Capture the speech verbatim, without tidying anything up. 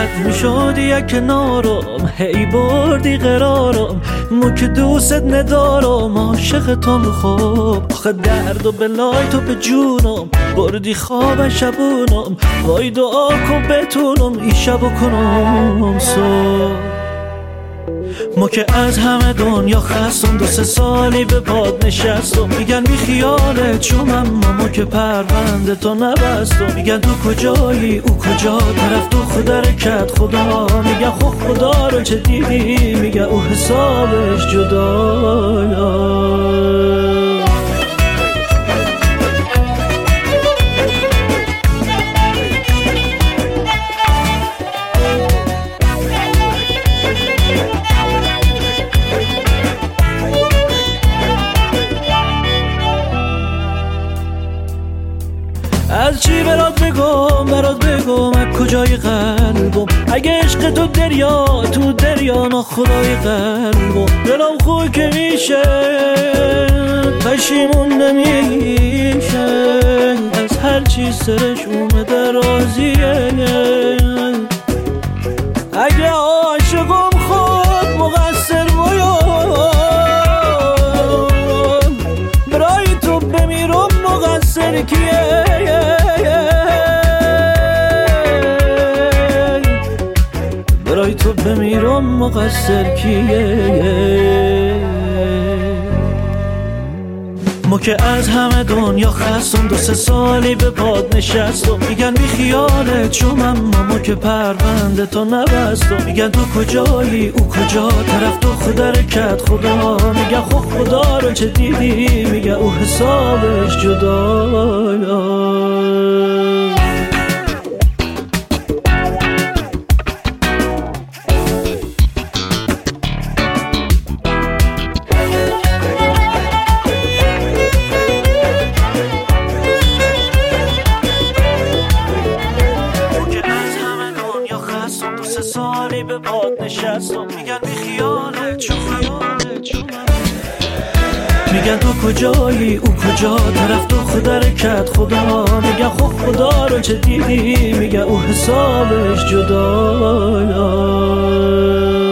رد میشدی یک کنارم، هی بردی قرارم، مو که دوست ندارم، عاشق تو خوب. آخه درد و بلای تو به جونم، بردی خواب شبونم، وای دعا کن بتونم این شبو کنم صبح. ما که از همه دنیا خستم، دو سه سالی به باد نشستم، میگن بی خیالت شوم اما ما که پرونده تو نبستم. میگن تو کجایی او کجا، طرف تو خود رکت خدا، میگن خب خدا رو چه دیدی، میگن او حسابش جدا. از چی برات بگم برات بگم از کجای قلبم، اگه عشق تو دریا تو دریا نا خدای قلبم. دلم خوی که میشه پشیمون نمیشه، از هر چی سرش اومده راضیه. اگه عاشقم خود مقصر باید، برای تو بمیرم مقصر کیه؟ برای تو بمیرم مقصر کیه؟ ما که از همه دنیا خستم، دو سه سالی به باد نشستم، میگن بی خیالت شوم اما ما که پرونده تو نبستم. میگن تو کجایی او کجا، طرف تو خود رکت خدا، میگن خب خدا رو چه دیدی، میگن او حسابش جدا. سالی به باد نشستم، میگن بی خیالت شو خیالت شو، میگن تو کجایی او کجا، طرف تو خود رکت خدا، میگن خب خدا رو چه دیدی، میگن او حسابش جدا.